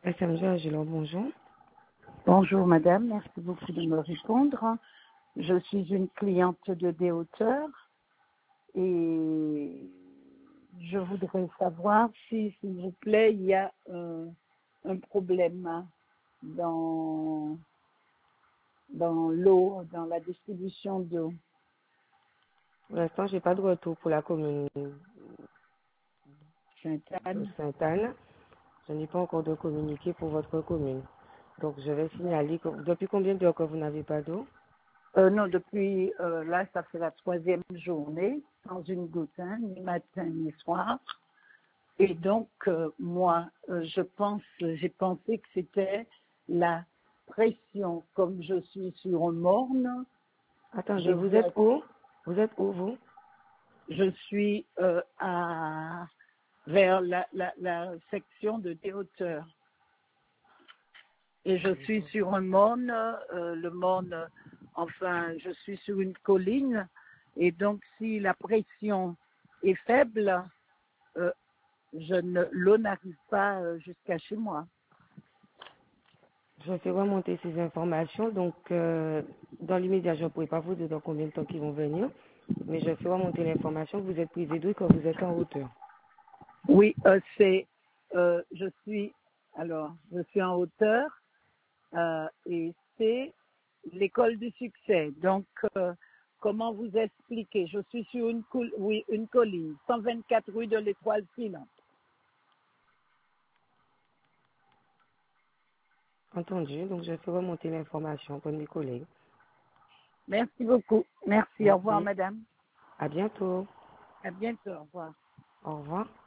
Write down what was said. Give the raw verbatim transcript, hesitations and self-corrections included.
S M G Agilon, bonjour. Bonjour madame, merci beaucoup de me répondre. Je suis une cliente de Des-Hauteurs et je voudrais savoir si, s'il vous plaît, il y a un, un problème dans, dans l'eau, dans la distribution d'eau. Pour l'instant, je n'ai pas de retour pour la commune de Sainte-Anne. Sainte-Anne. Je n'ai pas encore de communiqué pour votre commune. Donc, je vais signaler que depuis combien d'heures que vous n'avez pas d'eau? Euh, non, depuis euh, là, ça fait la troisième journée, sans une goutte, hein, ni matin ni soir. Et donc, euh, moi, euh, je pense, j'ai pensé que c'était la pression. Comme je suis sur un morne, je Attendez, vous vois, êtes où? Vous êtes où, vous? je suis euh, à, vers la, la, la section de Des-Hauteurs. Et je suis sur un morne, euh, le morne, enfin, je suis sur une colline. Et donc, si la pression est faible, euh, je ne, l'eau n'arrive pas euh, jusqu'à chez moi. Je fais remonter ces informations. Donc, euh, dans l'immédiat, je ne pourrais pas vous dire dans combien de temps ils vont venir. Mais je fais remonter l'information que vous êtes privé d'eau et que vous êtes en hauteur. Oui, euh, c'est, euh, je suis, alors, je suis en hauteur euh, et c'est l'école du succès. Donc, euh, comment vous expliquer? Je suis sur une, col- oui, une colline, cent vingt-quatre rue de l'Étoile filante. Entendu. Donc, je fais remonter l'information pour mes collègues. Merci beaucoup. Merci. Au revoir, Merci. madame. À bientôt. À bientôt. Au revoir. Au revoir.